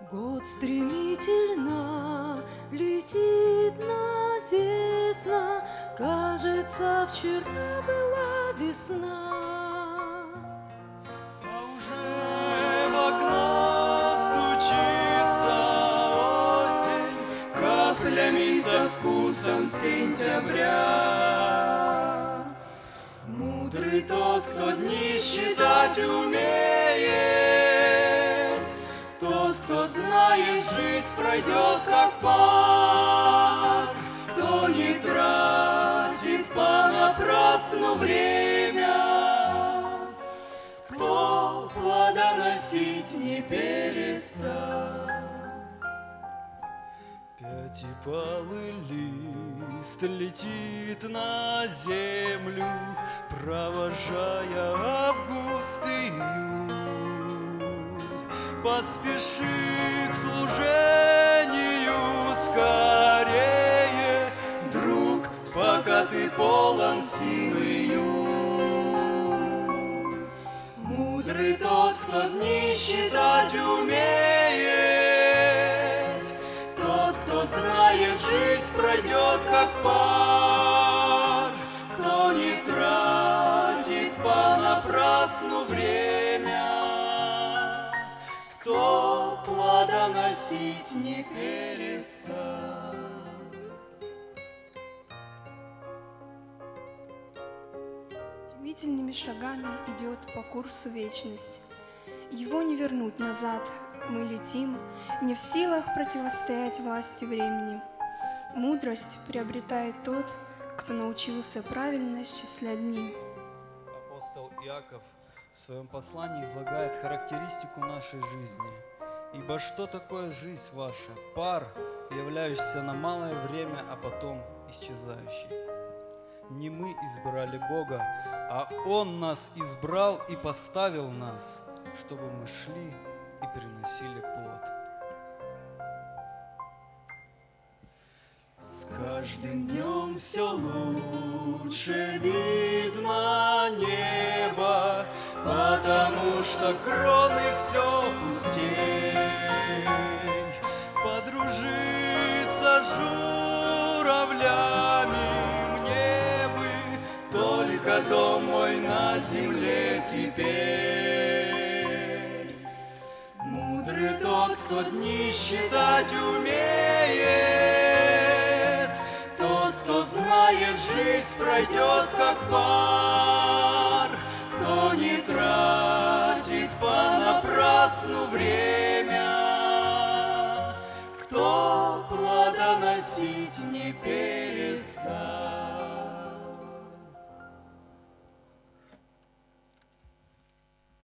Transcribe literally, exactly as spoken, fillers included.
Год стремительно летит назездно, кажется, вчера была весна. А уже в окно стучится осень каплями со вкусом сентября. Мудрый тот, кто дни считать умеет, тот, кто знает, жизнь пройдет как пар, кто не тратит понапрасну время, кто плодоносить не перестал. Пятипалый лист летит на землю, провожая август и июль. Поспеши к служению скорее, друг, пока ты полон сил и юн. Мудрый тот, кто дни считать умеет, тот, кто знает, жизнь пройдет как пар, кто не тратит понапрасну время, кто плодоносить не перестал. Стремительными шагами идет по курсу вечность. Его не вернуть назад. Мы летим, не в силах противостоять власти времени. Мудрость приобретает тот, кто научился правильно счислять дни. Апостол Иаков в своем послании излагает характеристику нашей жизни. Ибо что такое жизнь ваша? Пар, являющийся на малое время, а потом исчезающий. Не мы избрали Бога, а Он нас избрал и поставил нас, чтобы мы шли и приносили плод. С каждым днем все лучше видно небо, потому что кроны все пустей. Подружиться с журавлями мне бы, только дом мой на земле теперь. Мудрый тот, кто дни считать умеет, тот, кто знает, жизнь пройдет как пар, кто не тратит понапрасну время, кто плодоносить не перестал.